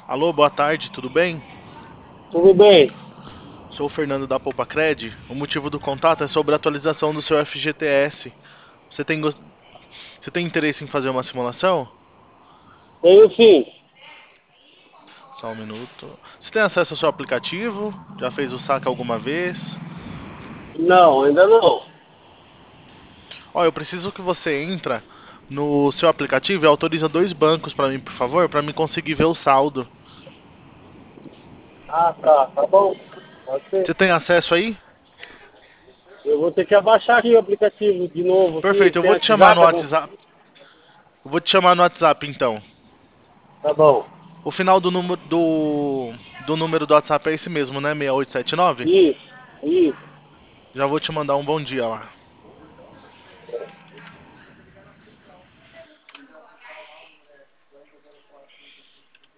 Alô, boa tarde, tudo bem? Tudo bem? Sou o Fernando da Poupacred. O motivo do contato é sobre a atualização do seu FGTS. Você tem, Você tem interesse em fazer uma simulação? Tenho sim. Só um minuto. Você tem acesso ao seu aplicativo? Já fez o saque alguma vez? Não, ainda não. Ó, eu preciso que você entra no seu aplicativo e autoriza dois bancos para mim, por favor, para mim conseguir ver o saldo. Ah, tá bom. Pode ser. Você tem acesso aí? Eu vou ter que abaixar aqui o aplicativo de novo aqui. Perfeito, eu Tem vou te chamar no WhatsApp? WhatsApp. Eu vou te chamar no WhatsApp então. Tá bom. O final do número do WhatsApp é esse mesmo, né? 6879. Isso, isso. Já vou te mandar um bom dia lá.